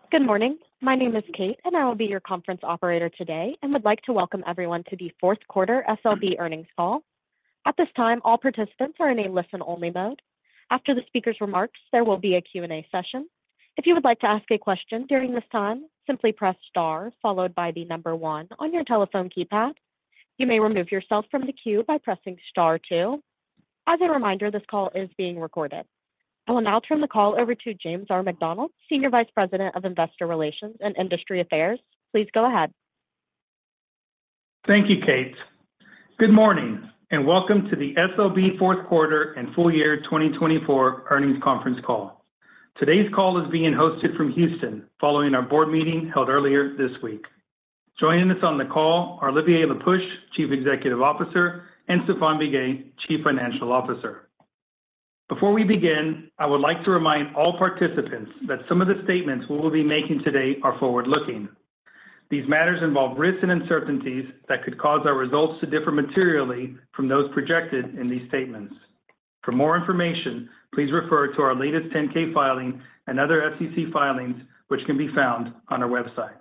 Good morning. My name is Kate, and I will be your conference operator today and would like to welcome everyone to the fourth quarter SLB earnings call. At this time, all participants are in a listen-only mode. After the speaker's remarks, there will be a Q&A session. If you would like to ask a question during this time, simply press star followed by the number one on your telephone keypad. You may remove yourself from the queue by pressing star two. As a reminder, this call is being recorded. I will now turn the call over to James R. McDonald, Senior Vice President of Investor Relations and Industry Affairs. Please go ahead. Thank you, Kate. Good morning, and welcome to the SLB fourth quarter and full year 2024 earnings conference call. Today's call is being hosted from Houston following our board meeting held earlier this week. Joining us on the call are Olivier Le Peuch, Chief Executive Officer, and Stéphane Biguet, Chief Financial Officer. Before we begin, I would like to remind all participants that some of the statements we will be making today are forward-looking. These matters involve risks and uncertainties that could cause our results to differ materially from those projected in these statements. For more information, please refer to our latest 10-K filing and other SEC filings, which can be found on our website.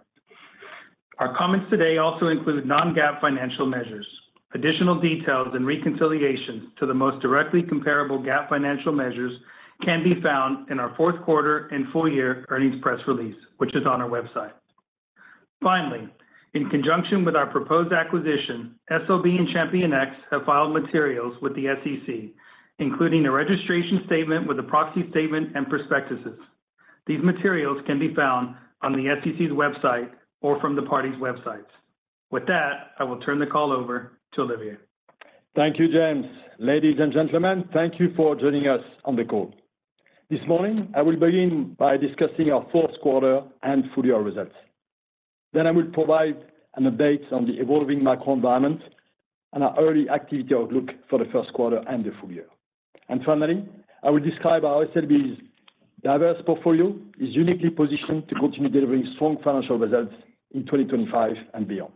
Our comments today also include non-GAAP financial measures. Additional details and reconciliations to the most directly comparable GAAP financial measures can be found in our fourth quarter and full year earnings press release, which is on our website. Finally, in conjunction with our proposed acquisition, SLB and ChampionX have filed materials with the SEC, including a registration statement with a proxy statement and prospectuses. These materials can be found on the SEC's website or from the parties' websites. With that, I will turn the call over to Olivier. Thank you, James. Ladies and gentlemen, thank you for joining us on the call. This morning, I will begin by discussing our fourth quarter and full year results. Then I will provide an update on the evolving macro environment and our early activity outlook for the first quarter and the full year. And finally, I will describe how SLB's diverse portfolio is uniquely positioned to continue delivering strong financial results in 2025 and beyond.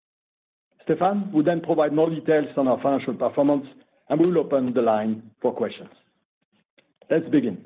Stéphane will then provide more details on our financial performance, and we will open the line for questions. Let's begin.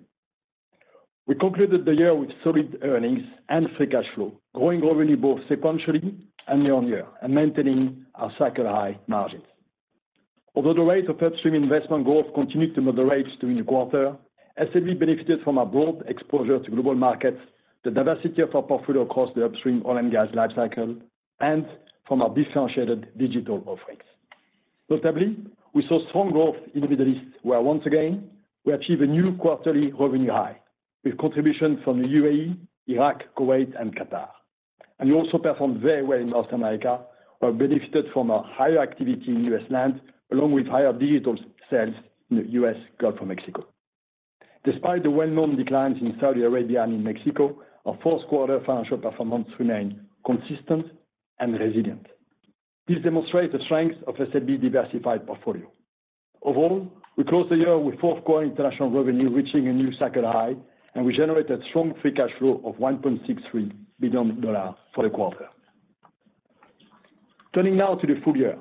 We concluded the year with solid earnings and free cash flow, growing revenue both sequentially and year-on-year, and maintaining our cycle-high margins. Although the rate of upstream investment growth continued to moderate during the quarter, SLB benefited from our broad exposure to global markets, the diversity of our portfolio across the upstream oil and gas lifecycle, and from our differentiated digital offerings. Notably, we saw strong growth in the Middle East, where once again, we achieved a new quarterly revenue high, with contributions from the UAE, Iraq, Kuwait, and Qatar. And we also performed very well in North America, where we benefited from a higher activity in U.S. land, along with higher digital sales in the U.S. Gulf of Mexico. Despite the well-known declines in Saudi Arabia and in Mexico, our fourth quarter financial performance remained consistent and resilient. This demonstrates the strength of SLB's diversified portfolio. Overall, we closed the year with fourth quarter international revenue reaching a new cycle high, and we generated strong free cash flow of $1.63 billion for the quarter. Turning now to the full year.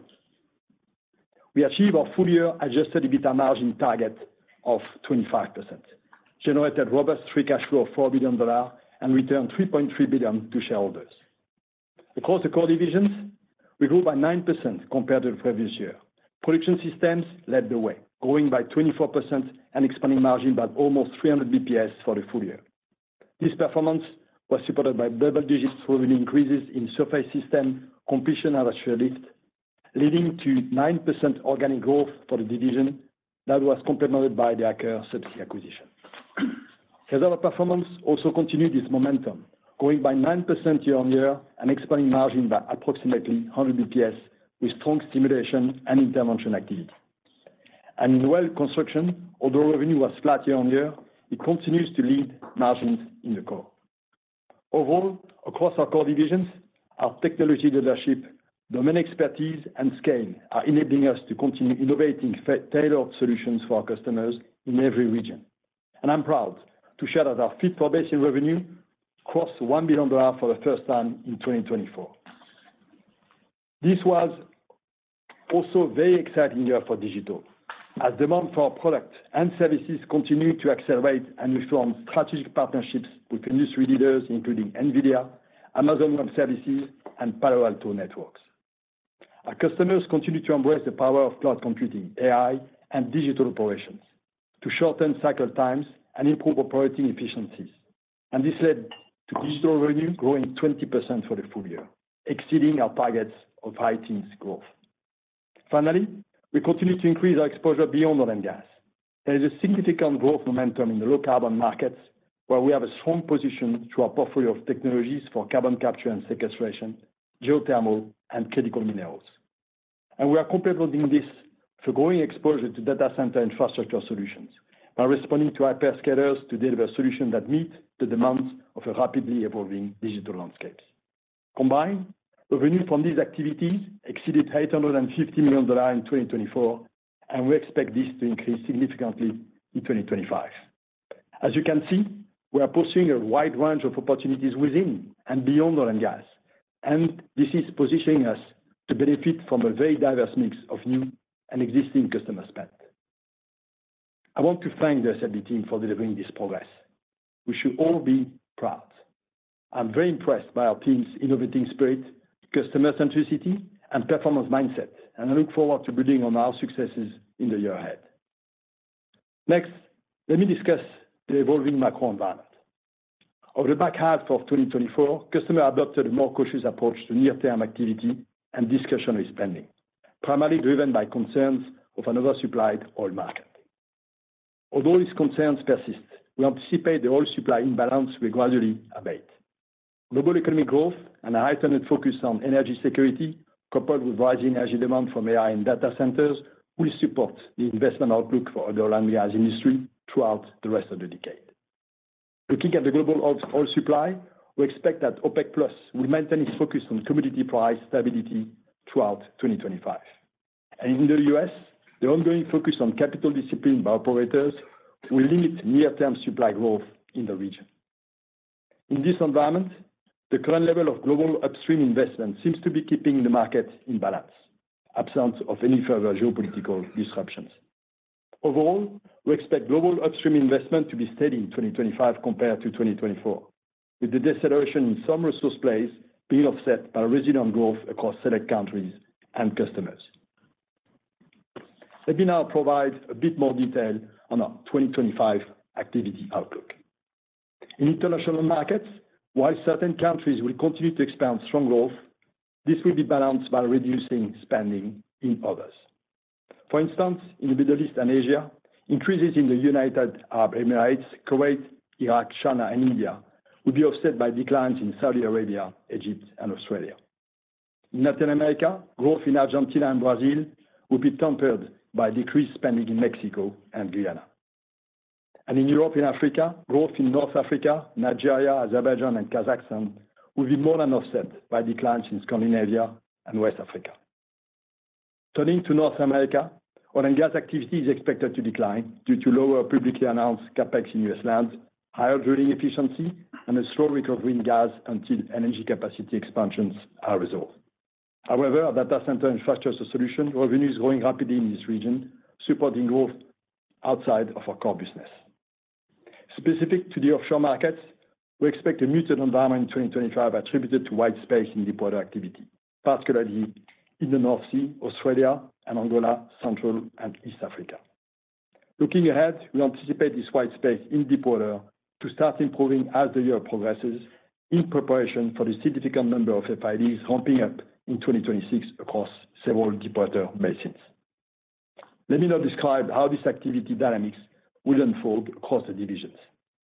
We achieved our full year adjusted EBITDA margin target of 25%, generated robust free cash flow of $4 billion, and returned $3.3 billion to shareholders. Across the core divisions, we grew by 9% compared to the previous year. Production Systems led the way, growing by 24% and expanding margin by almost 300 basis points for the full year. This performance was supported by double-digit revenue increases in Surface Systems, Completion and Artificial Lift, leading to 9% organic growth for the division that was complemented by the Aker Subsea acquisition. Reservoir Performance also continued its momentum, growing by 9% year-on-year and expanding margin by approximately 100 basis points with strong stimulation and intervention activity. And in Well Construction, although revenue was flat year-on-year, it continues to lead margins in the core. Overall, across our core divisions, our technology leadership, domain expertise, and scale are enabling us to continue innovating tailored solutions for our customers in every region. And I'm proud to share that our fit-for-basin revenue crossed $1 billion for the first time in 2024. This was also a very exciting year for digital. As demand for our product and services continue to accelerate, and we form strategic partnerships with industry leaders, including NVIDIA, Amazon Web Services, and Palo Alto Networks. Our customers continue to embrace the power of cloud computing, AI, and digital operations to shorten cycle times and improve operating efficiencies. And this led to digital revenue growing 20% for the full year, exceeding our targets of high teens growth. Finally, we continue to increase our exposure beyond oil and gas. There is a significant growth momentum in the low-carbon markets, where we have a strong position through our portfolio of technologies for carbon capture and sequestration, geothermal, and critical minerals. And we are complementing this for growing exposure to data center infrastructure solutions by responding to hyperscalers to deliver solutions that meet the demands of a rapidly evolving digital landscapes. Combined, revenue from these activities exceeded $850 million in 2024, and we expect this to increase significantly in 2025. As you can see, we are pursuing a wide range of opportunities within and beyond oil and gas, and this is positioning us to benefit from a very diverse mix of new and existing customer spend. I want to thank the SLB team for delivering this progress. We should all be proud. I'm very impressed by our team's innovating spirit, customer centricity, and performance mindset, and I look forward to building on our successes in the year ahead. Next, let me discuss the evolving macro environment. Over the back half of 2024, customers adopted a more cautious approach to near-term activity and discretionary spending, primarily driven by concerns of an oversupplied oil market. Although these concerns persist, we anticipate the oil supply imbalance will gradually abate. Global economic growth and a heightened focus on energy security, coupled with rising energy demand from AI and data centers, will support the investment outlook for the oil and gas industry throughout the rest of the decade. Looking at the global oil supply, we expect that OPEC Plus will maintain its focus on commodity price stability throughout 2025. And in the U.S., the ongoing focus on capital discipline by operators will limit near-term supply growth in the region. In this environment, the current level of global upstream investment seems to be keeping the market in balance, absent of any further geopolitical disruptions. Overall, we expect global upstream investment to be steady in 2025 compared to 2024, with the deceleration in some resource plays being offset by resilient growth across select countries and customers. Let me now provide a bit more detail on our 2025 activity outlook. In international markets, while certain countries will continue to experience strong growth, this will be balanced by reducing spending in others. For instance, in the Middle East and Asia, increases in the United Arab Emirates, Kuwait, Iraq, China, and India will be offset by declines in Saudi Arabia, Egypt, and Australia. In Latin America, growth in Argentina and Brazil will be tempered by decreased spending in Mexico and Guyana. And in Europe and Africa, growth in North Africa, Nigeria, Azerbaijan, and Kazakhstan will be more than offset by declines in Scandinavia and West Africa. Turning to North America, oil and gas activity is expected to decline due to lower publicly announced CapEx in U.S. lands, higher drilling efficiency, and a slow recovery in gas until energy capacity expansions are resolved. However, data center infrastructure solution revenue is growing rapidly in this region, supporting growth outside of our core business. Specific to the offshore markets, we expect a muted environment in 2025 attributed to white space in deepwater activity, particularly in the North Sea, Australia, and Angola, Central and East Africa. Looking ahead, we anticipate this white space in deepwater to start improving as the year progresses in preparation for the significant number of FIDs ramping up in 2026 across several deepwater basins. Let me now describe how this activity dynamics will unfold across the divisions.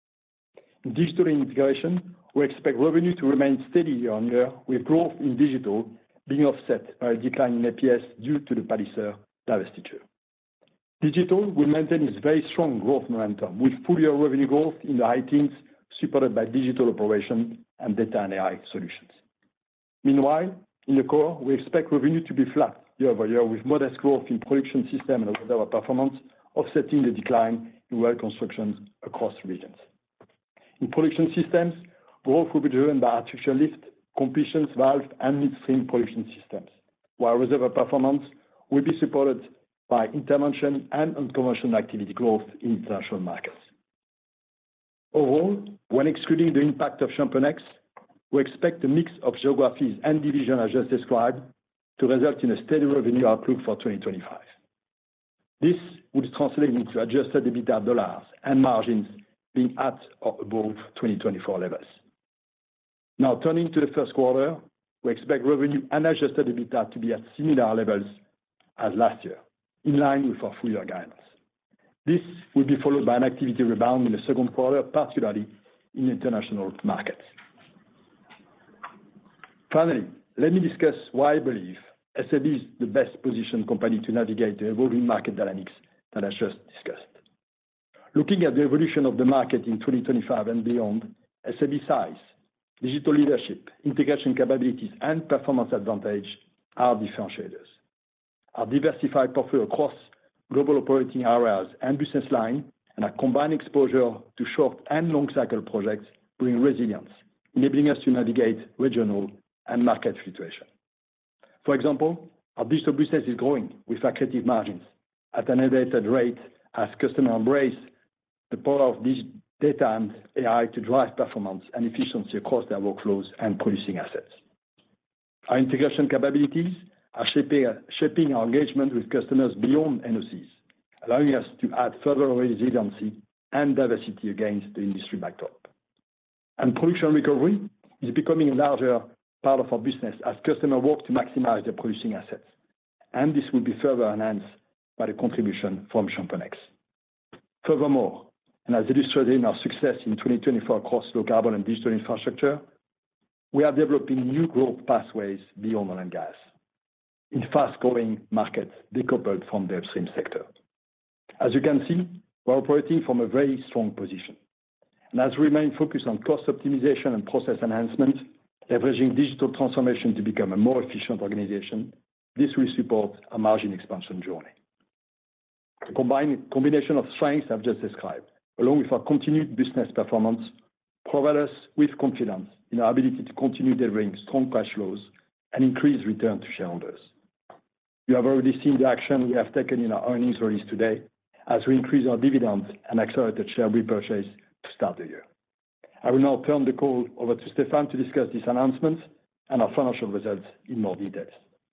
In digital integration, we expect revenue to remain steady year on year, with growth in digital being offset by a decline in APS due to the Palliser divestiture. Digital will maintain its very strong growth momentum, with full-year revenue growth in the high teens, supported by digital operation and data and AI solutions. Meanwhile, in the core, we expect revenue to be flat year over year, with modest growth in production system and reservoir performance, offsetting the decline in well construction across regions. In production systems, growth will be driven by artificial lift, completions, valve, and midstream production systems, while reservoir performance will be supported by intervention and unconventional activity growth in international markets. Overall, when excluding the impact of ChampionX, we expect a mix of geographies and divisions I just described to result in a steady revenue outlook for 2025. This would translate into adjusted EBITDA dollars and margins being at or above 2024 levels. Now, turning to the first quarter, we expect revenue and adjusted EBITDA to be at similar levels as last year, in line with our full-year guidance. This will be followed by an activity rebound in the second quarter, particularly in international markets. Finally, let me discuss why I believe SLB is the best-positioned company to navigate the evolving market dynamics that I just discussed. Looking at the evolution of the market in 2025 and beyond, SLB's size, digital leadership, integration capabilities, and performance advantage are differentiators. Our diversified portfolio across global operating areas and business lines and our combined exposure to short and long-cycle projects bring resilience, enabling us to navigate regional and market fluctuation. For example, our digital business is growing with accretive margins at an elevated rate as customers embrace the power of data and AI to drive performance and efficiency across their workflows and producing assets. Our integration capabilities are shaping our engagement with customers beyond NOCs, allowing us to add further resiliency and diversity against the industry backdrop. Production recovery is becoming a larger part of our business as customers work to maximize their producing assets, and this will be further enhanced by the contribution from ChampionX. Furthermore, and as illustrated in our success in 2024 across low-carbon and digital infrastructure, we are developing new growth pathways beyond oil and gas in fast-growing markets decoupled from the upstream sector. As you can see, we're operating from a very strong position. And as we remain focused on cost optimization and process enhancement, leveraging digital transformation to become a more efficient organization, this will support a margin expansion journey. The combination of strengths I've just described, along with our continued business performance, provide us with confidence in our ability to continue delivering strong cash flows and increase return to shareholders. You have already seen the action we have taken in our earnings release today as we increase our dividends and accelerated share repurchase to start the year. I will now turn the call over to Stéphane to discuss these announcements and our financial results in more details.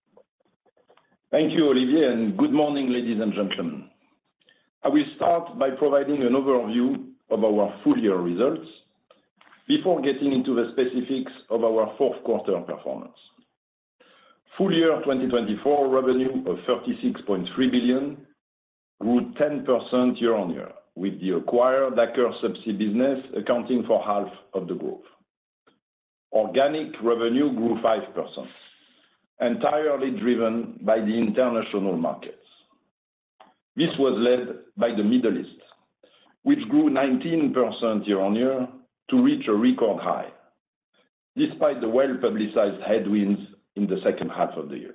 Thank you, Olivier, and good morning, ladies and gentlemen. I will start by providing an overview of our full-year results before getting into the specifics of our fourth quarter performance. Full-year 2024 revenue of $36.3 billion grew 10% year-on-year, with the acquired Aker Subsea business accounting for half of the growth. Organic revenue grew 5%, entirely driven by the international markets. This was led by the Middle East, which grew 19% year-on-year to reach a record high, despite the well-publicized headwinds in the second half of the year.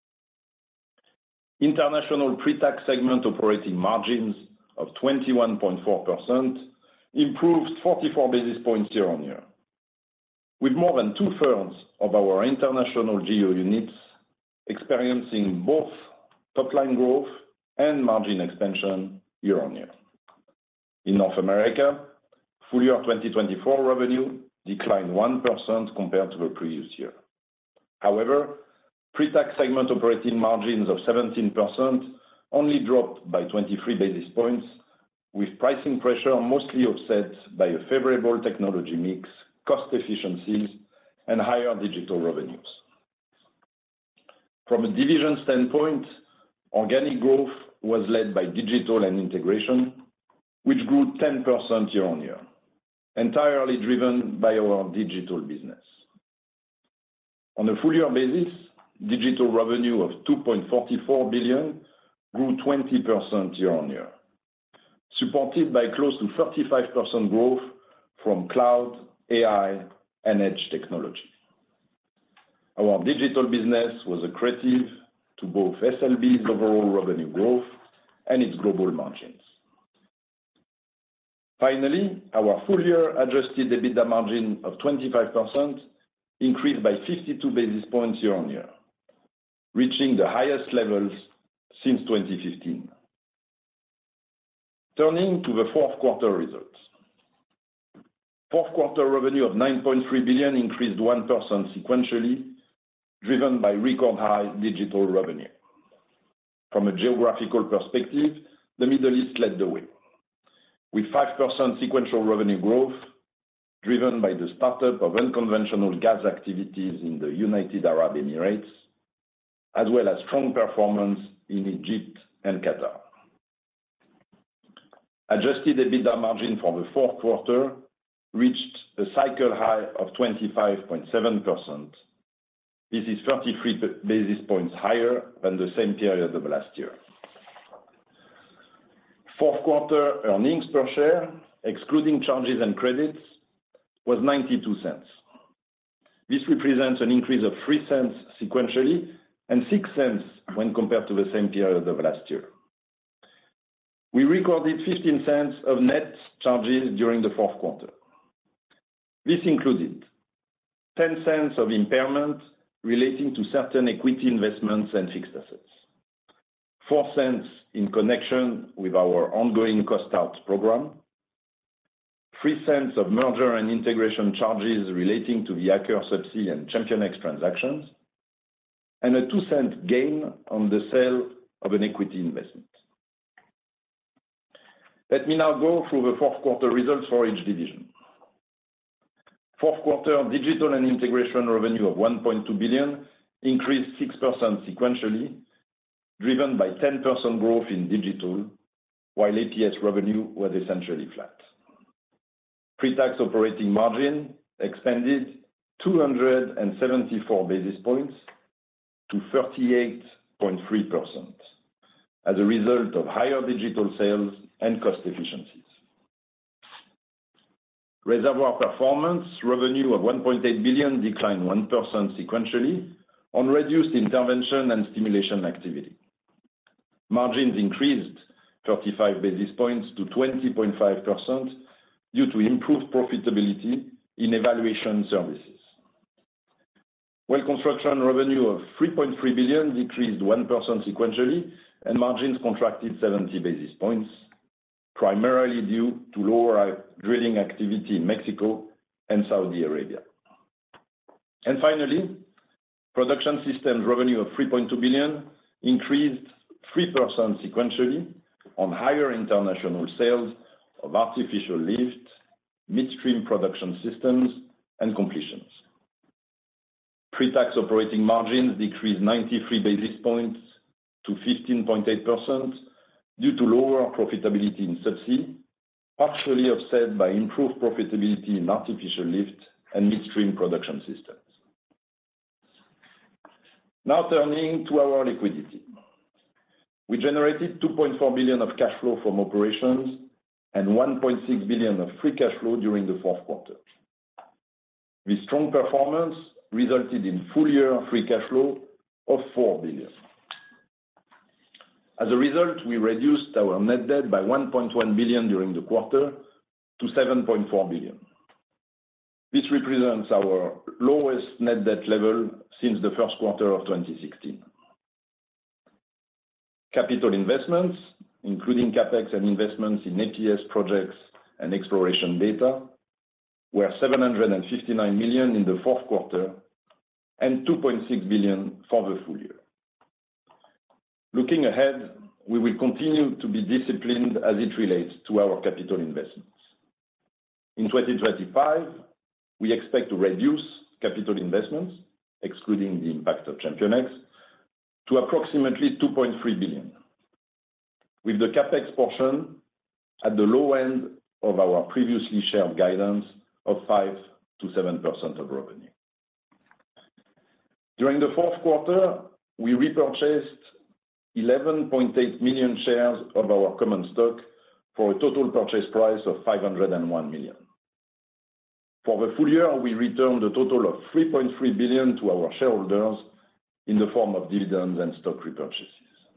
International pre-tax segment operating margins of 21.4% improved 44 basis points year-on-year, with more than two-thirds of our international GEO units experiencing both top-line growth and margin expansion year-on-year. In North America, full-year 2024 revenue declined 1% compared to the previous year. However, pre-tax segment operating margins of 17% only dropped by 23 basis points, with pricing pressure mostly offset by a favorable technology mix, cost efficiencies, and higher digital revenues. From a division standpoint, organic growth was led by digital and integration, which grew 10% year-on-year, entirely driven by our digital business. On a full-year basis, digital revenue of $2.44 billion grew 20% year-on-year, supported by close to 35% growth from cloud, AI, and edge technology. Our digital business was accretive to both SLB's overall revenue growth and its global margins. Finally, our full-year adjusted EBITDA margin of 25% increased by 52 basis points year-on-year, reaching the highest levels since 2015. Turning to the fourth quarter results. Fourth quarter revenue of $9.3 billion increased 1% sequentially, driven by record high digital revenue. From a geographical perspective, the Middle East led the way, with 5% sequential revenue growth, driven by the startup of unconventional gas activities in the United Arab Emirates, as well as strong performance in Egypt and Qatar. Adjusted EBITDA margin for the fourth quarter reached a cycle high of 25.7%. This is 33 basis points higher than the same period of last year. Fourth quarter earnings per share, excluding charges and credits, was $0.92. This represents an increase of $0.03 sequentially and $0.06 when compared to the same period of last year. We recorded $0.15 of net charges during the fourth quarter. This included $0.10 of impairment relating to certain equity investments and fixed assets, $0.04 in connection with our ongoing cost-out program, $0.03 of merger and integration charges relating to the Aker Subsea and ChampionX transactions, and a $0.02 gain on the sale of an equity investment. Let me now go through the fourth quarter results for each division. Fourth quarter digital and integration revenue of $1.2 billion increased 6% sequentially, driven by 10% growth in digital, while APS revenue was essentially flat. Pre-tax operating margin expanded 274 basis points to 38.3% as a result of higher digital sales and cost efficiencies. Reservoir Performance revenue of $1.8 billion declined 1% sequentially on reduced intervention and stimulation activity. Margins increased 35 basis points to 20.5% due to improved profitability in evaluation services. Well construction revenue of $3.3 billion decreased 1% sequentially, and margins contracted 70 basis points, primarily due to lower drilling activity in Mexico and Saudi Arabia. And finally, Production Systems revenue of $3.2 billion increased 3% sequentially on higher international sales of artificial lift, midstream production systems, and completions. Pre-tax operating margins decreased 93 basis points to 15.8% due to lower profitability in subsea, partially offset by improved profitability in artificial lift and midstream production systems. Now turning to our liquidity. We generated $2.4 billion of cash flow from operations and $1.6 billion of free cash flow during the fourth quarter. This strong performance resulted in full-year free cash flow of $4 billion. As a result, we reduced our net debt by $1.1 billion during the quarter to $7.4 billion. This represents our lowest net debt level since the first quarter of 2016. Capital investments, including CapEx and investments in APS projects and exploration data, were $759 million in the fourth quarter and $2.6 billion for the full year. Looking ahead, we will continue to be disciplined as it relates to our capital investments. In 2025, we expect to reduce capital investments, excluding the impact of ChampionX, to approximately $2.3 billion, with the CapEx portion at the low end of our previously shared guidance of 5 to 7% of revenue. During the fourth quarter, we repurchased 11.8 million shares of our common stock for a total purchase price of $501 million. For the full year, we returned a total of $3.3 billion to our shareholders in the form of dividends and stock repurchases.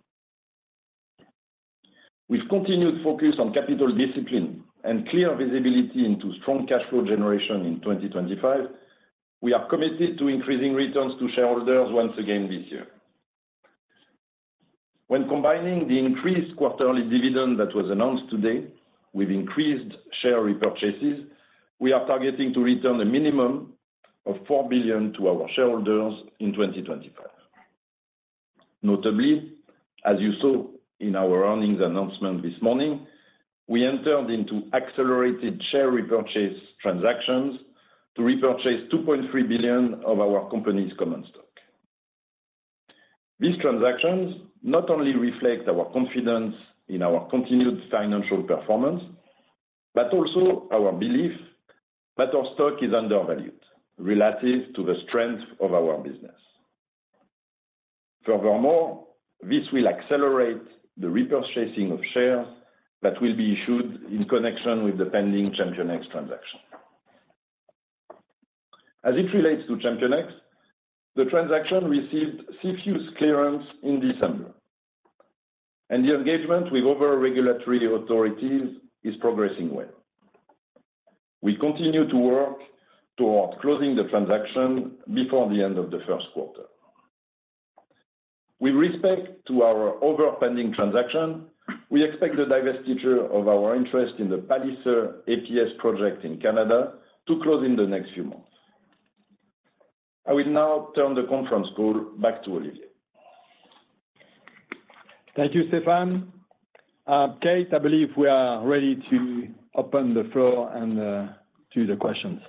With continued focus on capital discipline and clear visibility into strong cash flow generation in 2025, we are committed to increasing returns to shareholders once again this year. When combining the increased quarterly dividend that was announced today with increased share repurchases, we are targeting to return a minimum of $4 billion to our shareholders in 2025. Notably, as you saw in our earnings announcement this morning, we entered into accelerated share repurchase transactions to repurchase $2.3 billion of our company's common stock. These transactions not only reflect our confidence in our continued financial performance, but also our belief that our stock is undervalued relative to the strength of our business. Furthermore, this will accelerate the repurchasing of shares that will be issued in connection with the pending ChampionX transaction. As it relates to ChampionX, the transaction received CFIUS clearance in December, and the engagement with other regulatory authorities is progressing well. We continue to work toward closing the transaction before the end of the first quarter. With respect to our other pending transaction, we expect the divestiture of our interest in the Palliser APS project in Canada to close in the next few months. I will now turn the conference call back to Olivier. Thank you, Stéphane. Kate, I believe we are ready to open the floor and to the questions.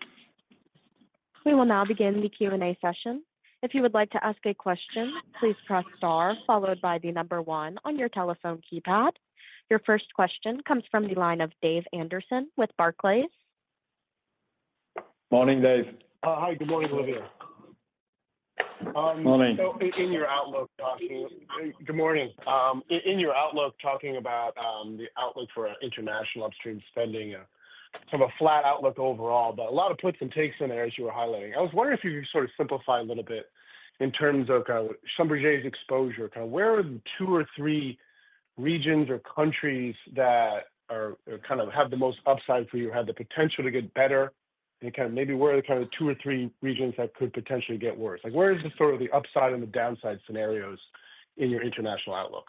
We will now begin the Q&A session. If you would like to ask a question, please press star followed by the number one on your telephone keypad. Your first question comes from the line of Dave Anderson with Barclays. Morning, Dave. Hi, good morning, Olivier. Morning. So in your outlook, good morning. In your outlook, talking about the outlook for international upstream spending, kind of a flat outlook overall, but a lot of puts and takes in there, as you were highlighting. I was wondering if you could sort of simplify a little bit in terms of kind of Schlumberger's exposure. Kind of where are the 2 or 3 regions or countries that are kind of have the most upside for you, have the potential to get better, and kind of maybe where are the kind of 2 or 3 regions that could potentially get worse? Like, where is the sort of the upside and the downside scenarios in your international outlook?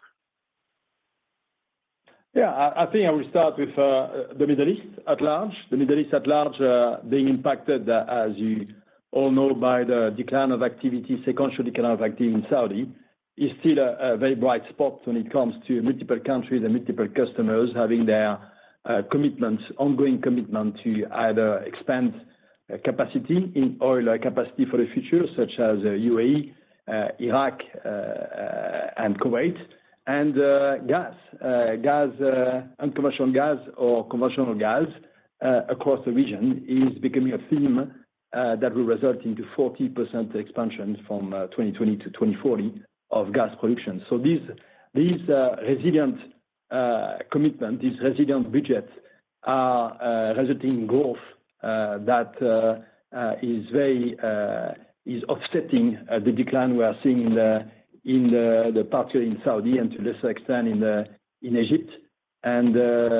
Yeah, I think I will start with the Middle East at large. The Middle East at large being impacted, as you all know, by the decline of activity, sequential decline of activity in Saudi, is still a very bright spot when it comes to multiple countries and multiple customers having their commitments, ongoing commitment to either expand capacity in oil capacity for the future, such as UAE, Iraq, and Kuwait, and gas, unconventional gas or conventional gas across the region is becoming a theme that will result into 40% expansion from 2020 to 2040 of gas production. So these resilient commitment, these resilient budgets are resulting in growth that is offsetting the decline we are seeing in the particularly in Saudi and to a lesser extent in Egypt, and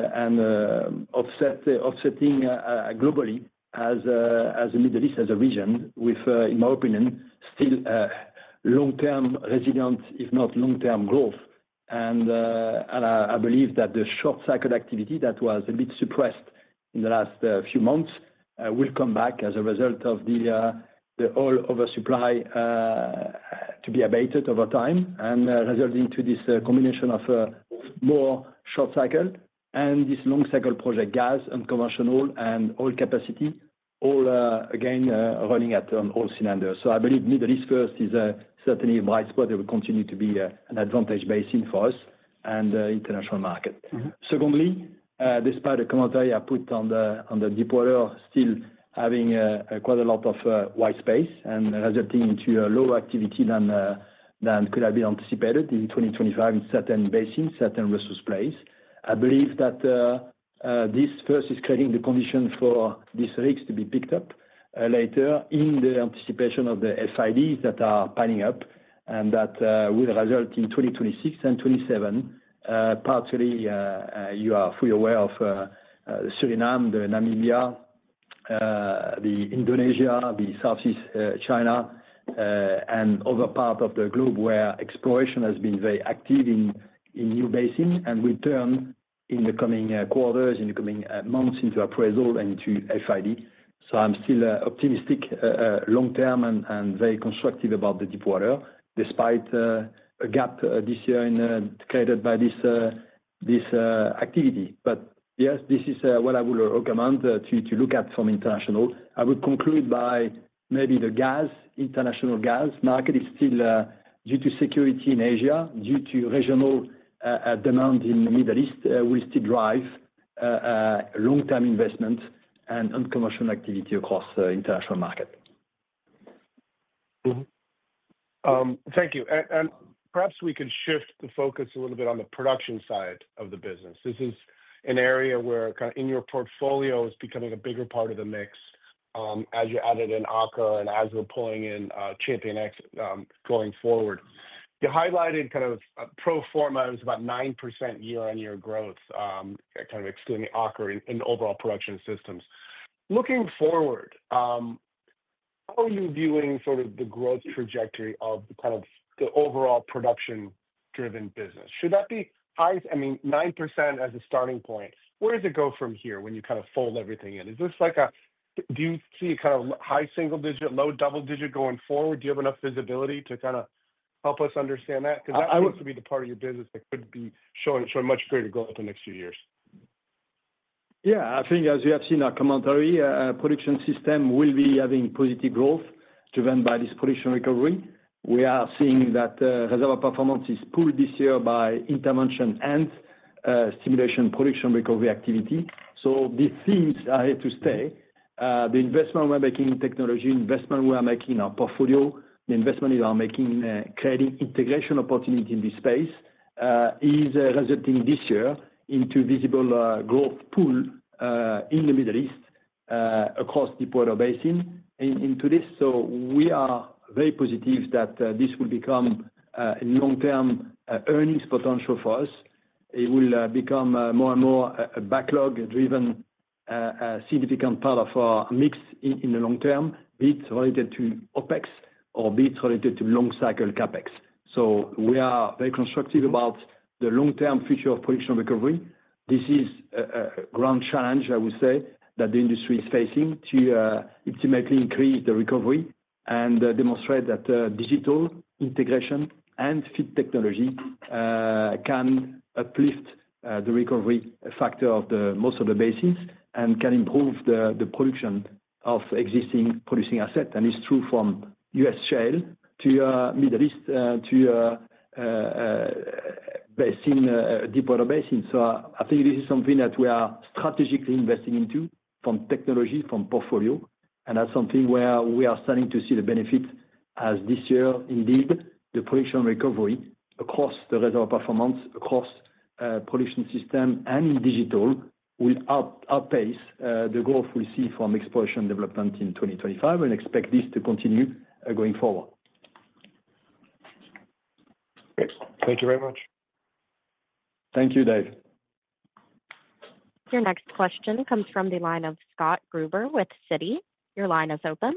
offsetting globally as the Middle East as a region with, in my opinion, still long-term resilient, if not long-term growth. And I believe that the short cycle activity that was a bit suppressed in the last few months will come back as a result of the oil oversupply to be abated over time, and resulting to this combination of more short cycle and this long cycle project, gas, unconventional, and oil capacity, all again running on all cylinders. So I believe Middle East first is certainly a bright spot that will continue to be an advantage basin for us and international market. Mm-hmm. Secondly, despite the commentary I put on the deepwater, still having quite a lot of white space and resulting into a lower activity than could have been anticipated in 2025 in certain basins, certain resource plays. I believe that this first is creating the condition for these rigs to be picked up later in the anticipation of the FIDs that are piling up, and that will result in 2026 and 2027. Partially, you are fully aware of Suriname, the Namibia, the Indonesia, the Southeast China, and other part of the globe where exploration has been very active in new basin and will turn in the coming quarters, in the coming months into appraisal and to FID. So I'm still optimistic long term and very constructive about the deepwater, despite a gap this year created by this activity. But yes, this is what I would recommend to look at from international. I would conclude by maybe the international gas market is still due to security in Asia, due to regional demand in the Middle East, will still drive long-term investment and unconventional activity across the international market. Thank you. And perhaps we could shift the focus a little bit on the production side of the business. This is an area where kind of in your portfolio is becoming a bigger part of the mix as you added in Aker and as we're pulling in ChampionX going forward. You highlighted kind of pro forma, it was about 9% year-on-year growth, kind of excluding Aker in overall production systems. Looking forward, how are you viewing sort of the growth trajectory of the kind of the overall production-driven business? Should that be high? I mean, 9% as a starting point. Where does it go from here when you kind of fold everything in? Is this like do you see kind of high single-digit, low double-digit going forward? Do you have enough visibility to kind of help us understand that? Because that seems to be the part of your business that could be showing much greater growth in the next few years. Yeah, I think as you have seen our commentary, production system will be having positive growth driven by this production recovery. We are seeing that reservoir performance is pulled this year by intervention and stimulation production recovery activity. So these themes are here to stay. The investment we're making in technology, investment we are making in our portfolio, the investment we are making in creating integration opportunity in this space is resulting this year into visible growth pool in the Middle East across deepwater basin into this. So we are very positive that this will become a long-term earnings potential for us. It will become more and more a backlog-driven significant part of our mix in the long term, be it related to OPEX or be it related to long-cycle CAPEX. So we are very constructive about the long-term future of production recovery. This is a grand challenge, I would say, that the industry is facing to ultimately increase the recovery and demonstrate that digital integration and fit technology can uplift the recovery factor of most of the basins and can improve the production of existing producing assets. And it's true from U.S. shale to Middle East to deepwater basin. So I think this is something that we are strategically investing into from technology, from portfolio. And that's something where we are starting to see the benefit as this year, indeed, the production recovery across the reservoir performance, across production system and in digital will outpace the growth we see from exploration development in 2025 and expect this to continue going forward. Great. Thank you very much. Thank you, Dave. Your next question comes from the line of Scott Gruber with Citi. Your line is open.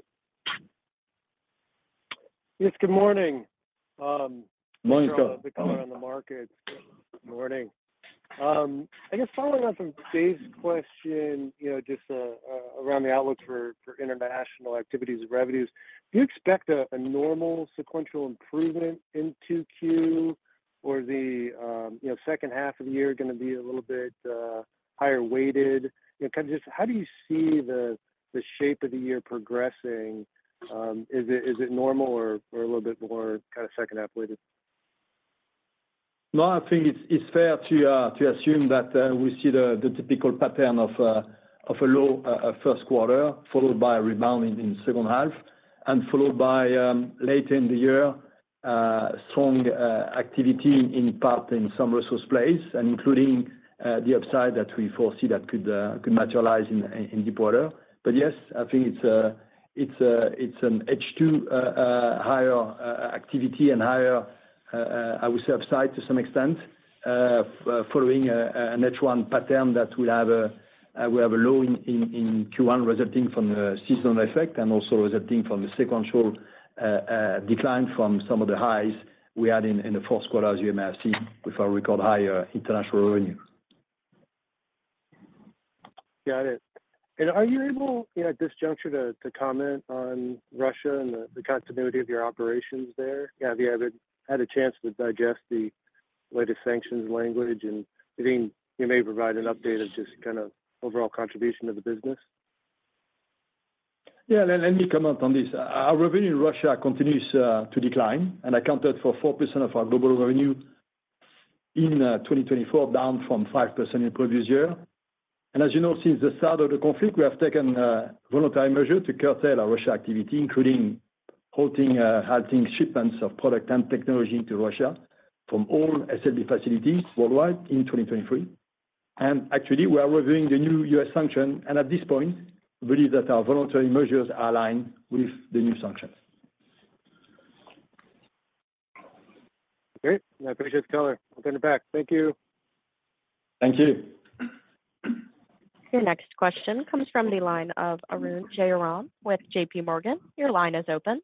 Yes, good morning. Morning, Scott. The color on the market. Good morning. I guess following on from Dave's question, just around the outlook for international activities and revenues, do you expect a normal sequential improvement in 2Q, or the second half of the year going to be a little bit higher weighted? Kind of just how do you see the shape of the year progressing? Is it normal or a little bit more kind of second half weighted? No, I think it's fair to assume that we see the typical pattern of a low first quarter, followed by a rebound in second half, and followed by later in the year, strong activity in part in some resource plays, and including the upside that we foresee that could materialize in deepwater. But yes, I think it's an H2 higher activity and higher, I would say, upside to some extent, following an H1 pattern that will have a low in Q1 resulting from the seasonal effect and also resulting from the sequential decline from some of the highs we had in the fourth quarter, as you may have seen, with our record high international revenue. Got it. And are you able, at this juncture to comment on Russia and the continuity of your operations there? Have you had a chance to digest the latest sanctions language, and you think you may provide an update of just kind of overall contribution to the business? Yeah, let me comment on this. Our revenue in Russia continues to decline and accounted for 4% of our global revenue in 2024, down from 5% in the previous year. And as you know, since the start of the conflict, we have taken voluntary measures to curtail our Russia activity, including halting shipments of product and technology to Russia from all SLB facilities worldwide in 2023. And actually, we are reviewing the new U.S. sanction, and at this point, we believe that our voluntary measures are aligned with the new sanctions. Great. I appreciate the color. I'll turn it back. Thank you. Thank you. Your next question comes from the line of Arun Jayaram with J.P. Morgan. Your line is open.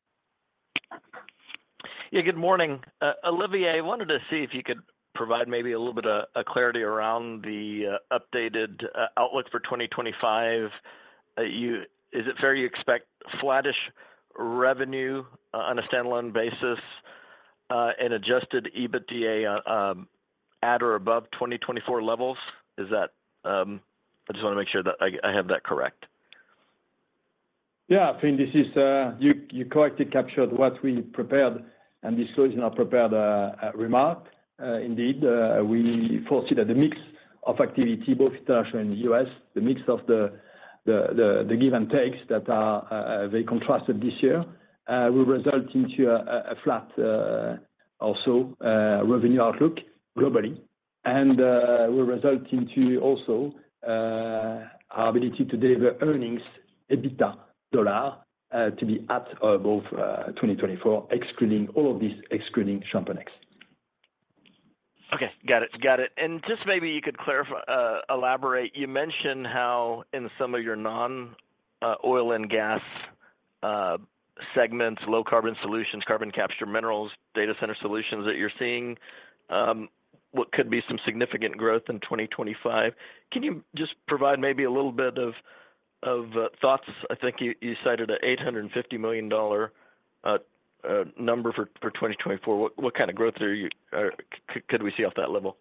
Yeah, good morning. Olivier, I wanted to see if you could provide maybe a little bit of clarity around the updated outlook for 2025. Is it fair you expect flattish revenue on a standalone basis and adjusted EBITDA at or above 2024 levels? Is that I just want to make sure that I have that correct. Yeah, I think this is you correctly captured what we prepared and disclosed in our prepared remark. Indeed, we foresee that the mix of activity, both international and U.S., the mix of the give and takes that are very contrasted this year, will result into a flat also revenue outlook globally, and will result into also our ability to deliver earnings, EBITDA dollar, to be at or above 2024, excluding all of this, excluding ChampionX. Okay, got it. And just maybe you could clarify, elaborate. You mentioned how in some of your non-oil and gas segments, low carbon solutions, carbon capture minerals, data center solutions, that you're seeing what could be some significant growth in 2025. Can you just provide maybe a little bit of thoughts? I think you cited an $850 million number for 2024. What kind of growth could we see off that level?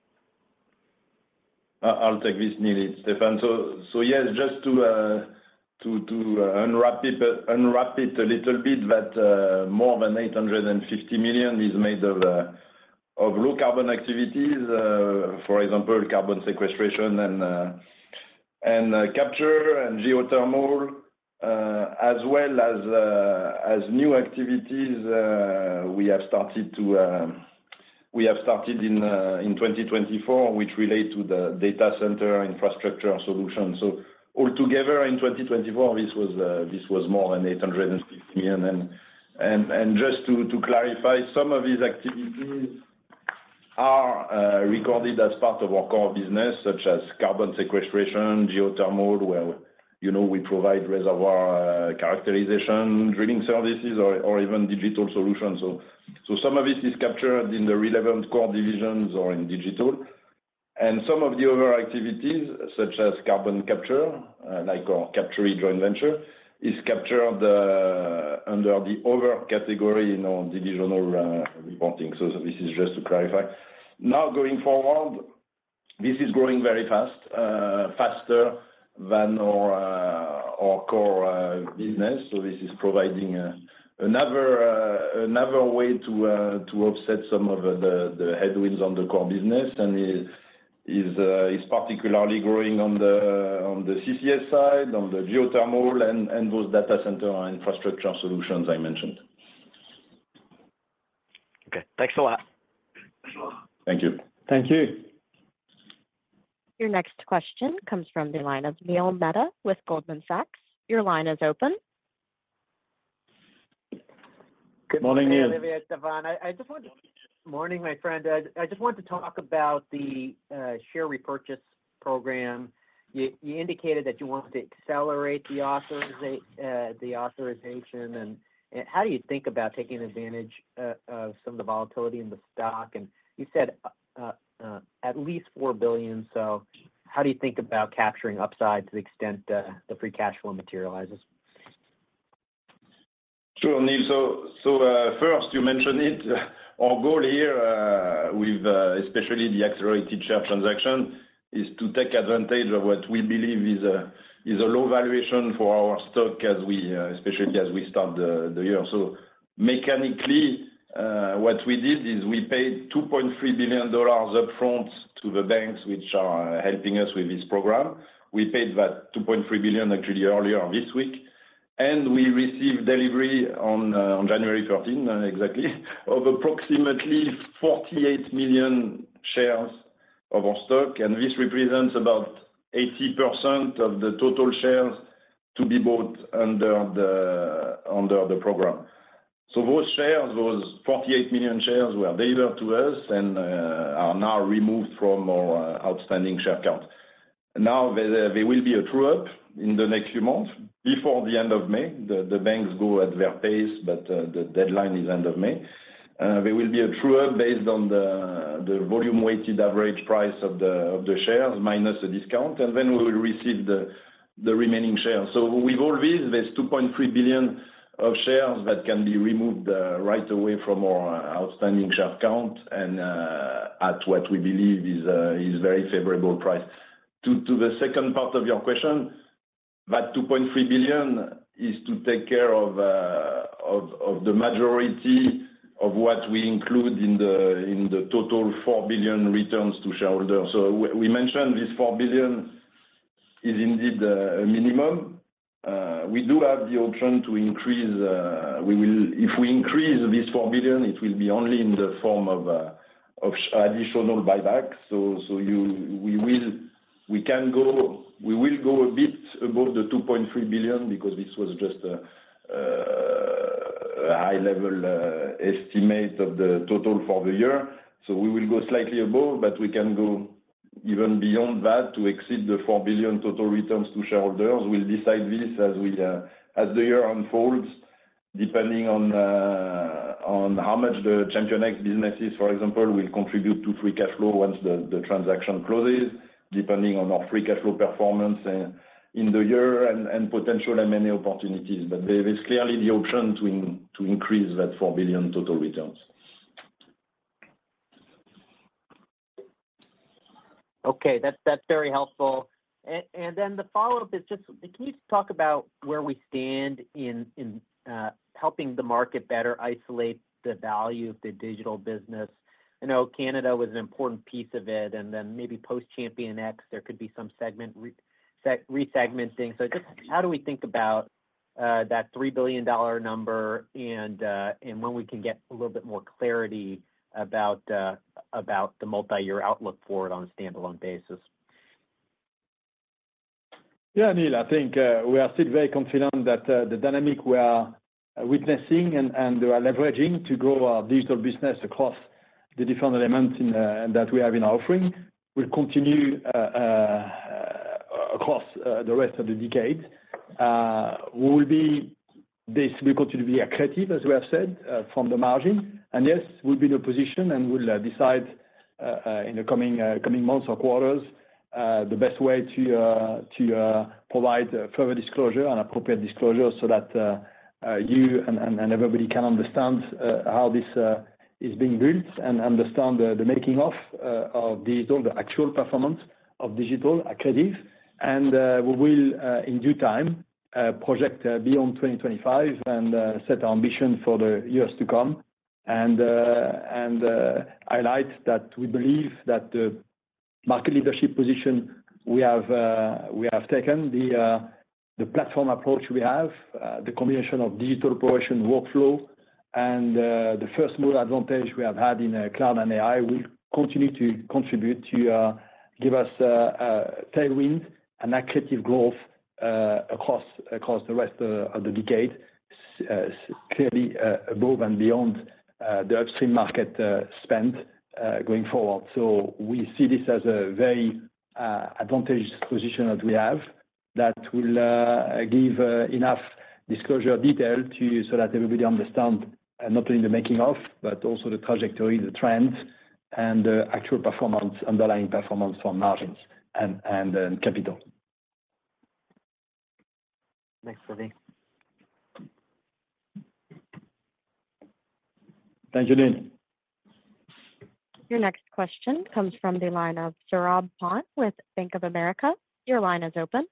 I'll take this, Neil, Stéphane. So yes, just to unwrap it a little bit, that more than $850 million is made of low carbon activities, for example, carbon sequestration and capture and geothermal, as well as new activities we have started in 2024, which relate to the data center infrastructure solution. So altogether in 2024, this was more than $850 million. And just to clarify, some of these activities are recorded as part of our core business, such as carbon sequestration, geothermal, where we provide reservoir characterization, drilling services, or even digital solutions. So some of this is captured in the relevant core divisions or in digital. And some of the other activities, such as carbon capture, like our Capture joint venture, is captured under the other category in our divisional reporting. So this is just to clarify. Now, going forward, this is growing very fast, faster than our core business. So this is providing another way to offset some of the headwinds on the core business, and is particularly growing on the CCS side, on the geothermal, and those data center infrastructure solutions I mentioned. Okay, thanks a lot. Thank you. Thank you. Your next question comes from the line of Neil Mehta with Goldman Sachs. Your line is open. Good morning, Neil. Olivier, Stéphane. Morning, my friend. I just want to talk about the share repurchase program. You indicated that you wanted to accelerate the authorization, And how do you think about taking advantage of some of the volatility in the stock? And you said at least $4 billion. So how do you think about capturing upside to the extent the free cash flow materializes? Sure, Neil. So first, you mentioned it. Our goal here, with especially the accelerated share transaction, is to take advantage of what we believe is a low valuation for our stock especially as we start the year. So mechanically, what we did is we paid $2.3 billion upfront to the banks which are helping us with this program. We paid that $2.3 billion actually earlier this week. And we received delivery on January 13, exactly, of approximately 48 million shares of our stock. And this represents about 80% of the total shares to be bought under the program. So those shares, those 48 million shares were delivered to us and are now removed from our outstanding share count. Now there will be a true-up in the next few months before the end of May. The banks go at their pace, but the deadline is end of May. There will be a true-up based on the volume-weighted average price of the shares minus a discount, and then we will receive the remaining shares. So with all this, there's 2.3 billion of shares that can be removed right away from our outstanding share count and at what we believe is very favorable price. To the second part of your question, that 2.3 billion is to take care of the majority of what we include in the total 4 billion returns to shareholders. So we mentioned this 4 billion is indeed a minimum. We do have the option to increase. If we increase this 4 billion, it will be only in the form of additional buyback. So we will go a bit above the 2.3 billion because this was just a high-level estimate of the total for the year. So we will go slightly above, but we can go even beyond that to exceed the 4 billion total returns to shareholders. We'll decide this as the year unfolds, depending on how much the ChampionX businesses, for example, will contribute to free cash flow once the transaction closes, depending on our free cash flow performance in the year and potential M&A opportunities. But there is clearly the option to increase that 4 billion total returns. Okay, that's very helpful. And then the follow-up is just, can you talk about where we stand in helping the market better isolate the value of the digital business? I know Canada was an important piece of it, and then maybe post-ChampionX, there could be some resegmenting. So just how do we think about that $3 billion number and when we can get a little bit more clarity about the multi-year outlook for it on a standalone basis? Yeah, Neil, I think we are still very confident that the dynamic we are witnessing and we are leveraging to grow our digital business across the different elements that we have in our offering will continue across the rest of the decade. This will continue to be accretive, as we have said, from the margin. And yes, we'll be in a position and we'll decide in the coming months or quarters the best way to provide further disclosure and appropriate disclosure so that you and everybody can understand how this is being built and understand the making of digital, the actual performance of digital accretive. And we will, in due time, project beyond 2025 and set our ambition for the years to come. And highlight that we believe that the market leadership position we have taken, the platform approach we have, the combination of digital operation workflow, and the first mover advantage we have had in cloud and AI will continue to contribute to give us tailwind and accretive growth across the rest of the decade, clearly above and beyond the upstream market spend going forward. So we see this as a very advantageous position that we have that will give enough disclosure detail so that everybody understands not only the making of, but also the trajectory, the trends, and the actual performance, underlying performance for margins and capital. Thanks, Olivier. Thank you, Dean. Your next question comes from the line of Saurabh Pant with Bank of America. Your line is open.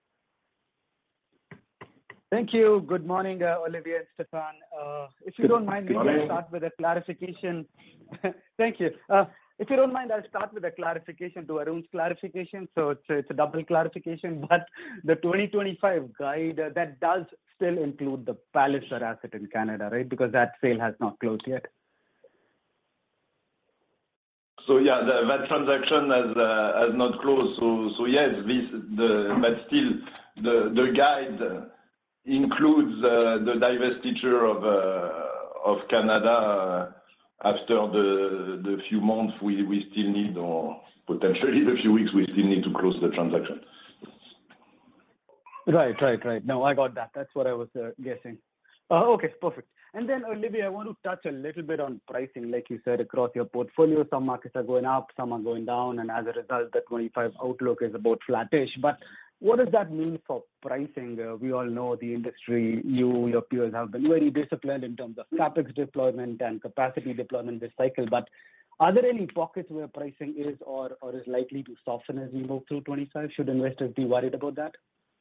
Thank you. Good morning, Olivier and Stéphane. If you don't mind, maybe I'll start with a clarification. Thank you. If you don't mind, I'll start with a clarification to Arun's clarification. So it's a double clarification, but the 2025 guide, that does still include the Palliser asset in Canada, right? Because that sale has not closed yet. So yeah, that transaction has not closed. So yes, but still the guide includes the divestiture of Canada after the few months we still need, or potentially the few weeks we still need to close the transaction. Right. No, I got that. That's what I was guessing. Okay, perfect. And then, Olivier, I want to touch a little bit on pricing. Like you said, across your portfolio, some markets are going up, some are going down, and as a result, the 25 outlook is about flattish. But what does that mean for pricing? We all know the industry, your peers have been very disciplined in terms of capex deployment and capacity deployment this cycle. But are there any pockets where pricing is or is likely to soften as we move through 25? Should investors be worried about that?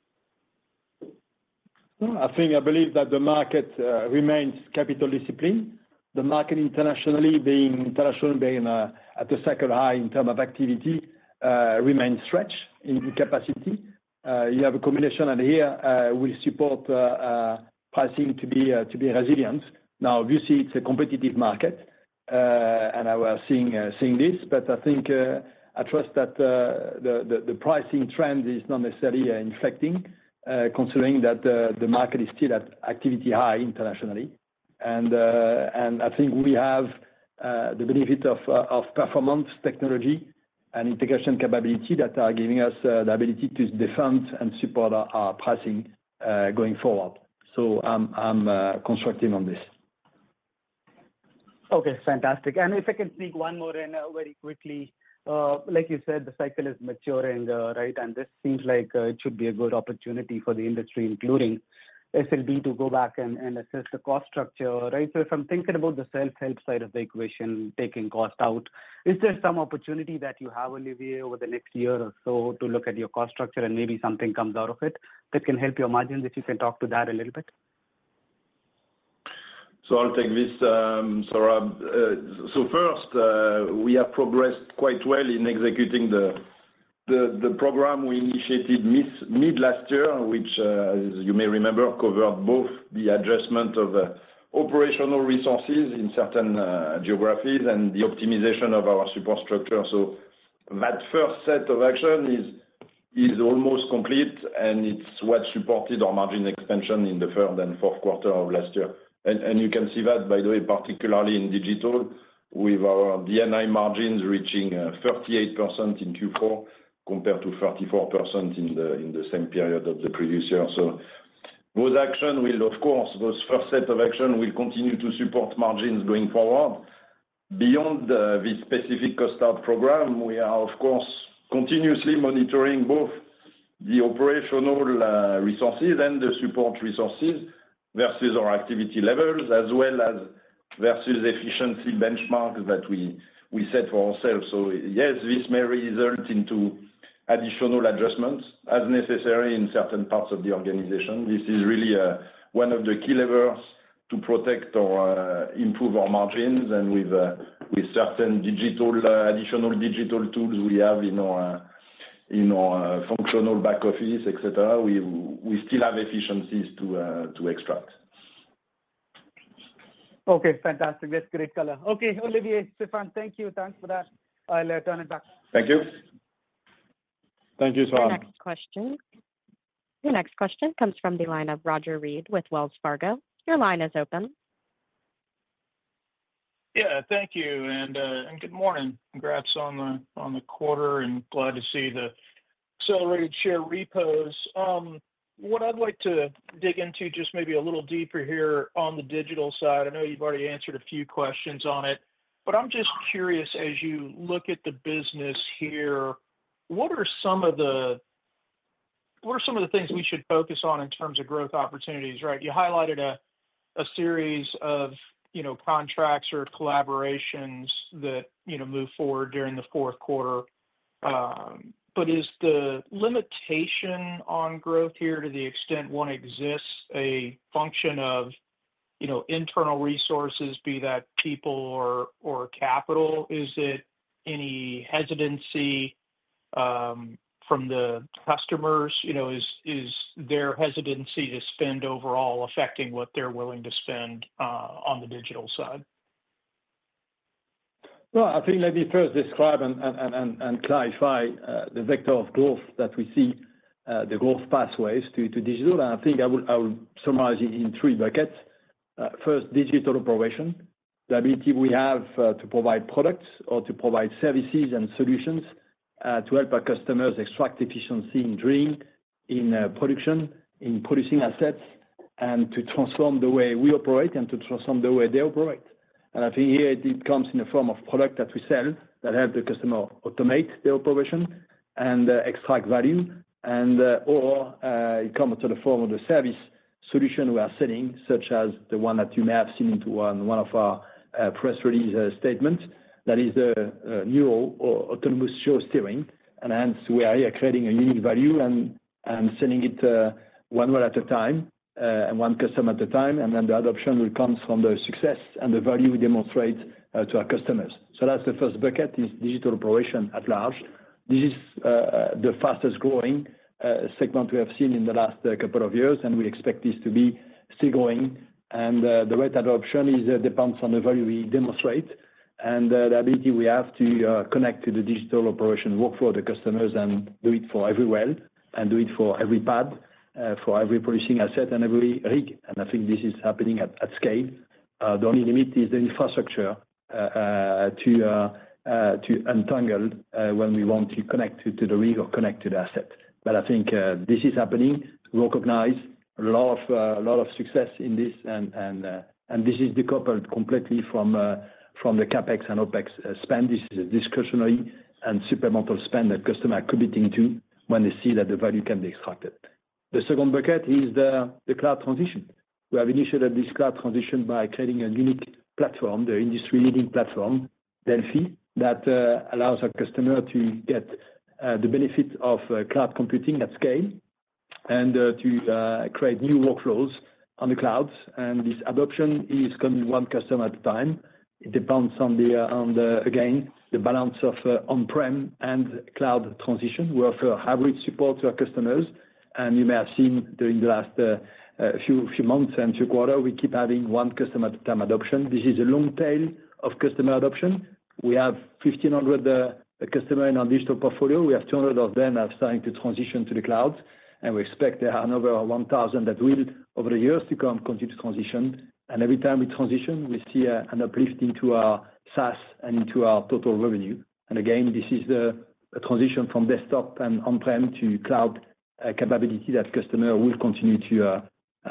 I believe that the market remains capital discipline. The market internationally being at a cycle high in terms of activity remains stretched in capacity. You have a combination, and here we support pricing to be resilient. Now, obviously, it's a competitive market, and I was seeing this, but I think I trust that the pricing trend is not necessarily inflecting, considering that the market is still at activity high internationally. And I think we have the benefit of performance, technology, and integration capability that are giving us the ability to defend and support our pricing going forward. So I'm constructive on this. Okay, fantastic. And if I can sneak one more in very quickly, like you said, the cycle is maturing, right? And this seems like it should be a good opportunity for the industry, including SLB, to go back and assess the cost structure, right? So if I'm thinking about the self-help side of the equation, taking cost out, is there some opportunity that you have, Olivier, over the next year or so to look at your cost structure and maybe something comes out of it that can help your margins? If you can talk to that a little bit. So I'll take this, Saurabh. So first, we have progressed quite well in executing the program we initiated mid last year, which, as you may remember, covered both the adjustment of operational resources in certain geographies and the optimization of our support structure. So that first set of action is almost complete, and it's what supported our margin expansion in the third and fourth quarter of last year. And you can see that, by the way, particularly in digital, with our D&I margins reaching 38% in Q4 compared to 34% in the same period of the previous year. So those actions will, of course, those first set of action will continue to support margins going forward. Beyond this specific cost out program, we are, of course, continuously monitoring both the operational resources and the support resources versus our activity levels, as well as versus efficiency benchmarks that we set for ourselves. So yes, this may result into additional adjustments as necessary in certain parts of the organization. This is really one of the key levers to protect or improve our margins, and with certain additional digital tools we have in our functional back office, etc. We still have efficiencies to extract. Okay, fantastic. That's great color. Okay, Olivier, Stéphane, thank you. Thanks for that. I'll turn it back. Thank you. Thank you, Saurabh. Your next question comes from the line of Roger Read with Wells Fargo. Your line is open. Yeah, thank you, and good morning. Congrats on the quarter, and glad to see the accelerated share repos. what I'd like to dig into just maybe a little deeper here on the digital side. I know you've already answered a few questions on it, but I'm just curious, as you look at the business here, what are some of the things we should focus on in terms of growth opportunities, right? You highlighted a series of, contracts or collaborations that, move forward during the fourth quarter. But is the limitation on growth here, to the extent one exists, a function of, internal resources, be that people or capital? Is it any hesitancy from the customers? Is their hesitancy to spend overall affecting what they're willing to spend on the digital side? Well, I think let me first describe and clarify the vector of growth that we see, the growth pathways to digital. And I think I will summarize it in three buckets. First, digital operation, the ability we have to provide products or to provide services and solutions to help our customers extract efficiency in drilling, in production, in producing assets, and to transform the way we operate and to transform the way they operate. And I think here it comes in the form of product that we sell that help the customer automate their operation and extract value, and or it comes to the form of the service solution we are selling, such as the one that you may have seen into one of our press release statements, that is the Neuro or autonomous show steering. And hence we are here creating a unique value and selling it one well at a time, and one customer at a time, and then the adoption will come from the success and the value we demonstrate to our customers. So that's the first bucket, is digital operation at large. This is the fastest growing segment we have seen in the last couple of years, and we expect this to be still growing. And the rate adoption depends on the value we demonstrate and the ability we have to connect to the digital operation workflow of the customers and do it for every well and do it for every pad, for every producing asset and every rig. And I think this is happening at scale. The only limit is the infrastructure to untangle when we want to connect to the rig or connect to the asset. But I think this is happening. We recognize a lot of success in this, and this is decoupled completely from the capex and opex spend. This is a discretionary and supplemental spend that customers are committing to when they see that the value can be extracted. The second bucket is the cloud transition. We have initiated this cloud transition by creating a unique platform, the industry-leading platform, Delfi, that allows our customer to get the benefit of cloud computing at scale and to create new workflows on the clouds. And this adoption is coming one customer at a time. It depends on again, the balance of on-prem and cloud transition. We offer hybrid support to our customers, and you may have seen during the last few months and few quarters, we keep having one customer at a time adoption. This is a long tail of customer adoption. We have 1,500 customers in our digital portfolio. We have 200 of them are starting to transition to the cloud, and we expect there are another 1,000 that will, over the years to come, continue to transition. And every time we transition, we see an uplift into our SaaS and into our total revenue. And again, this is a transition from desktop and on-prem to cloud capability that customer will continue to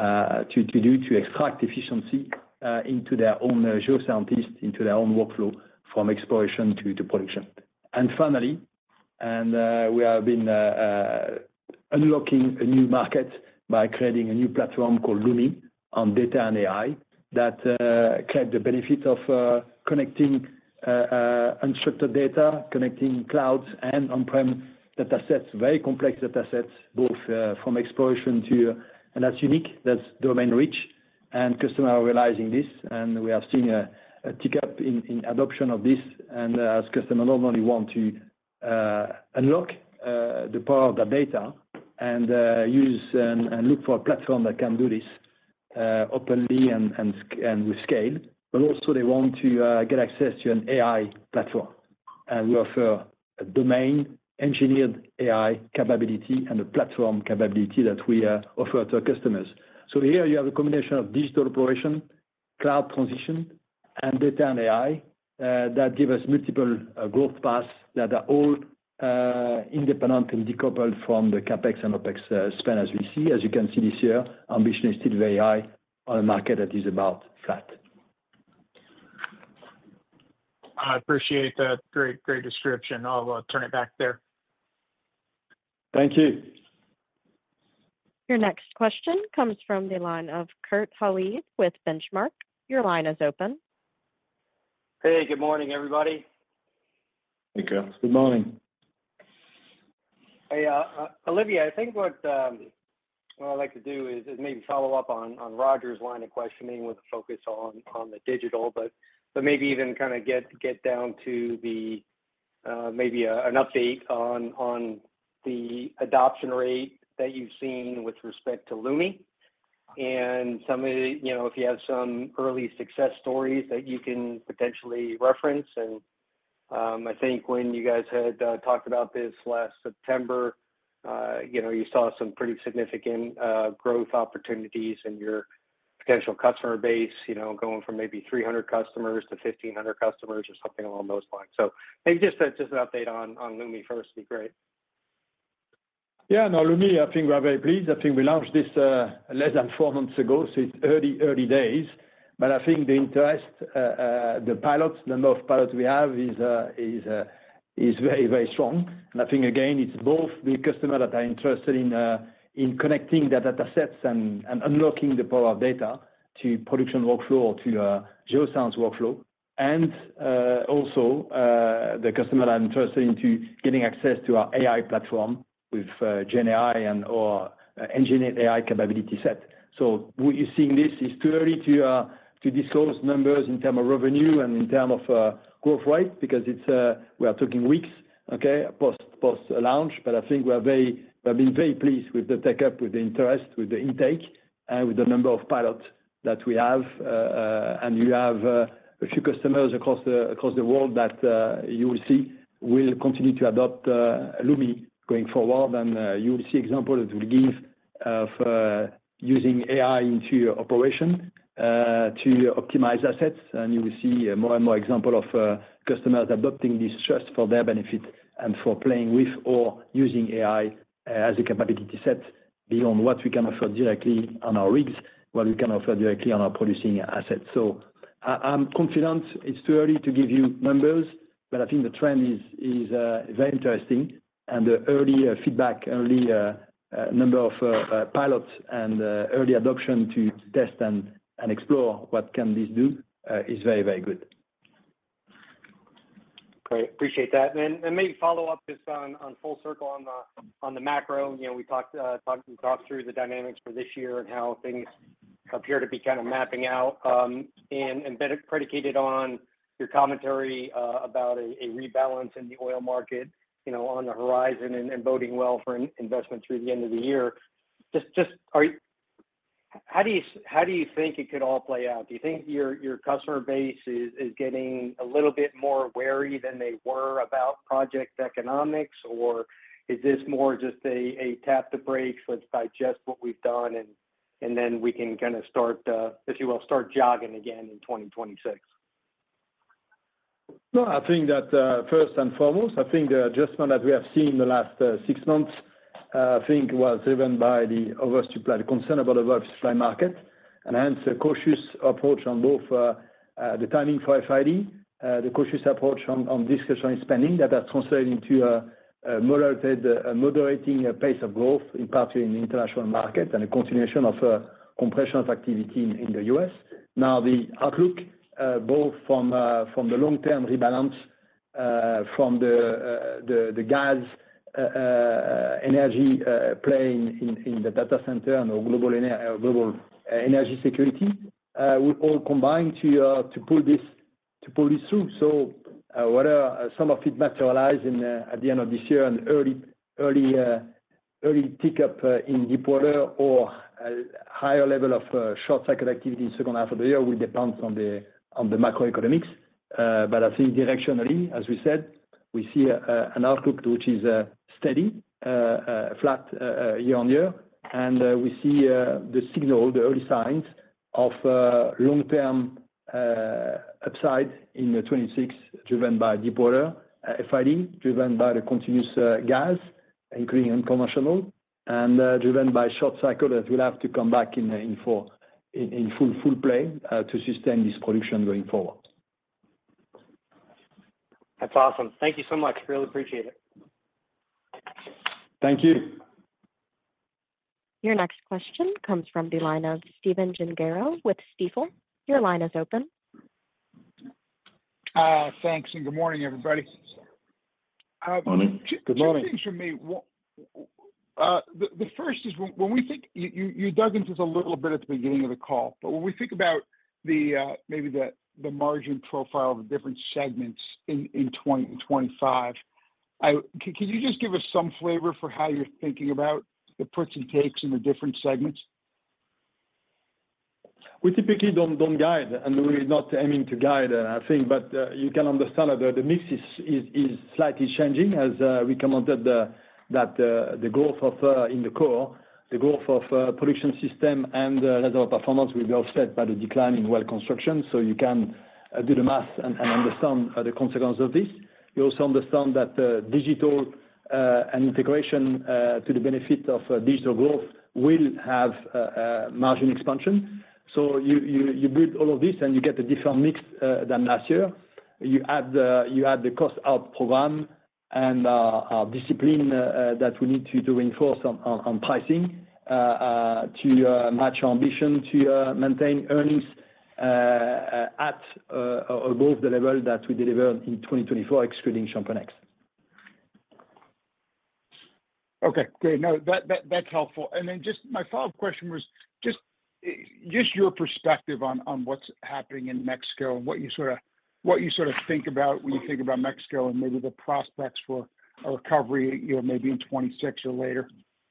do to extract efficiency into their own geoscientists, into their own workflow from exploration to production. And finally, we have been unlocking a new market by creating a new platform called Lumi on data and AI that create the benefit of connecting unstructured data, connecting clouds and on-prem data sets, very complex data sets, both from exploration to, and that's unique, that's domain rich, and customers are realizing this, and we have seen a tick up in adoption of this, and as customers not only want to unlock the power of the data and use and look for a platform that can do this openly and with scale, but also they want to get access to an AI platform. And we offer a domain engineered AI capability and a platform capability that we offer to our customers. So here you have a combination of digital operation, cloud transition, and data and AI that give us multiple growth paths that are all independent and decoupled from the CapEx and OpEx spend as we see. As you can see this year, ambition is still very high on a market that is about flat. I appreciate that. Great description. I'll turn it back there. Thank you. Your next question comes from the line of Kurt Hallead with Benchmark. Your line is open. Hey, good morning, everybody. Hey, Kurt. Good morning. Hey, Olivier, I think what I'd like to do is maybe follow up on Roger's line of questioning with a focus on the digital, but maybe even kind of get down to the maybe an update on the adoption rate that you've seen with respect to Lumi, and some of the, if you have some early success stories that you can potentially reference. And I think when you guys had talked about this last September, you saw some pretty significant growth opportunities in your potential customer base, going from maybe 300 customers to 1,500 customers or something along those lines. So maybe just an update on Lumi first would be great. Yeah, no, Lumi, I think we're very pleased. I think we launched this less than 4 months ago, so it's early days. But I think the interest, the pilots, the number of pilots we have is very, very strong. And I think, again, it's both the customer that are interested in connecting the data sets and unlocking the power of data to production workflow or to geoscience workflow. And also the customer that are interested into getting access to our AI platform with GenAI and or engineered AI capability set. So you're seeing this. It's too early to disclose numbers in terms of revenue and in terms of growth rate, because we are talking weeks, okay, post launch. But I think we've been very pleased with the take up, with the interest, with the intake, and with the number of pilots that we have. And you have a few customers across the world that you will see will continue to adopt Lumi going forward. And you will see examples that will give of using AI into your operation to optimize assets. And you will see more and more examples of customers adopting this just for their benefit and for playing with or using AI as a capability set beyond what we can offer directly on our rigs, what we can offer directly on our producing assets. So I'm confident. It's too early to give you numbers, but I think the trend is very interesting. And the early feedback, early number of pilots and early adoption to test and explore what can this do is very, very good. Great, appreciate that. And maybe follow up just on full circle on the macro. We talked through the dynamics for this year and how things appear to be kind of mapping out, and predicated on your commentary about a rebalance in the oil market, on the horizon and boding well for investment through the end of the year. How do you think it could all play out? Do you think your customer base is getting a little bit more wary than they were about project economics, or is this more just a tap the brakes, let's digest what we've done, and then we can kind of start, if you will, start jogging again in 2026? No, I think that first and foremost, I think the adjustment that we have seen in the last 6 months, I think was driven by the oversupply, the concern about the oversupply market, and hence a cautious approach on both the timing for FID, the cautious approach on discretionary spending that has translated into a moderating pace of growth, in particular in the international market, and a continuation of compression of activity in the U.S. Now the outlook, both from the long-term rebalance, from the gas energy playing in the data center and global energy security, will all combine to pull this through. So whether some of it materialize at the end of this year and early tick up in deep water or a higher level of short cycle activity in the second half of the year will depend on the macroeconomics. But I think directionally, as we said, we see an outlook which is steady, flat year on year, and we see the signal, the early signs of long-term upside in 26, driven by deep water FID, driven by the continuous gas, including unconventional, and driven by short cycle that will have to come back in full play to sustain this production going forward. That's awesome. Thank you so much. Really appreciate it. Thank you. Your next question comes from the line of Stephen Gengaro with Stifel. Your line is open. Thanks, and good morning, everybody. Morning. Good morning. Two things from me. The first is when we think you dug into this a little bit at the beginning of the call, but when we think about maybe the margin profile of the different segments in 2025, can you just give us some flavor for how you're thinking about the puts and takes in the different segments? We typically don't guide, and we're not aiming to guide, I think, but you can understand that the mix is slightly changing as we commented that the growth of in the core, the growth of production system and reservoir performance will be offset by the decline in well construction. So you can do the math and understand the consequence of this. You also understand that digital and integration to the benefit of digital growth will have margin expansion. So you build all of this and you get a different mix than last year. You add the cost out program and our discipline that we need to reinforce on pricing to match our ambition to maintain earnings at above the level that we delivered in 2024, excluding ChampionX. Okay, great. No, that's helpful. And then just my follow-up question was just your perspective on what's happening in Mexico and what you sort of think about when you think about Mexico and maybe the prospects for a recovery, maybe in 26 or later.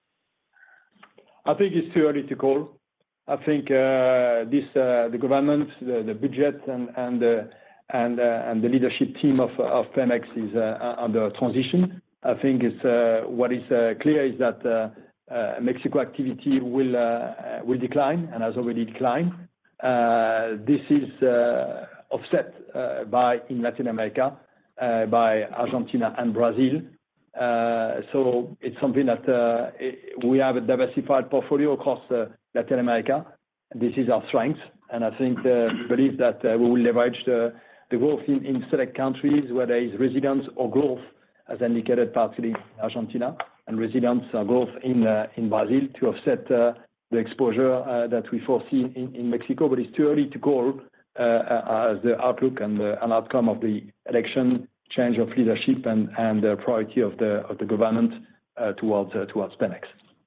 I think it's too early to call. I think the government, the budget, and the leadership team of Pemex is under transition. I think what is clear is that Mexico activity will decline and has already declined. This is offset in Latin America by Argentina and Brazil. So it's something that we have a diversified portfolio across Latin America. This is our strength, and I think we believe that we will leverage the growth in select countries where there is resilience or growth, as indicated partly in Argentina, and resilience or growth in Brazil to offset the exposure that we foresee in Mexico. But it's too early to call as the outlook and outcome of the election, change of leadership, and the priority of the government towards Pemex.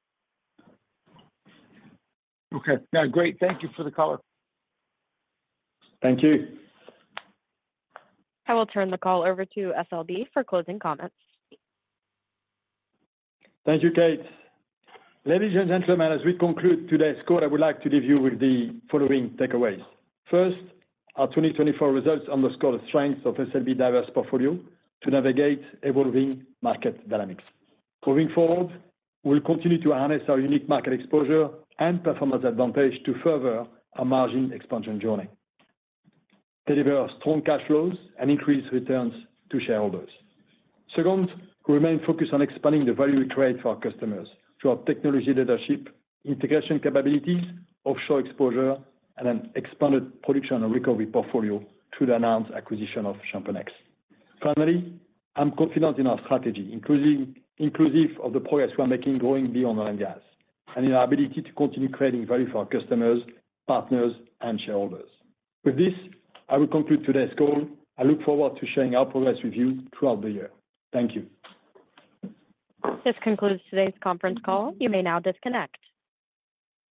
Okay, yeah, great. Thank you for the color. Thank you. I will turn the call over to SLB for closing comments. Thank you, Kate. Ladies and gentlemen, as we conclude today's call, I would like to leave you with the following takeaways. First, our 2024 results underscore the strength of SLB's diverse portfolio to navigate evolving market dynamics. Moving forward, we'll continue to harness our unique market exposure and performance advantage to further our margin expansion journey, deliver strong cash flows, and increase returns to shareholders. Second, we remain focused on expanding the value we create for our customers through our technology leadership, integration capabilities, offshore exposure, and an expanded production and recovery portfolio through the announced acquisition of ChampionX. Finally, I'm confident in our strategy, inclusive of the progress we're making growing beyond oil and gas, and in our ability to continue creating value for our customers, partners, and shareholders. With this, I will conclude today's call. I look forward to sharing our progress with you throughout the year. Thank you. This concludes today's conference call. You may now disconnect.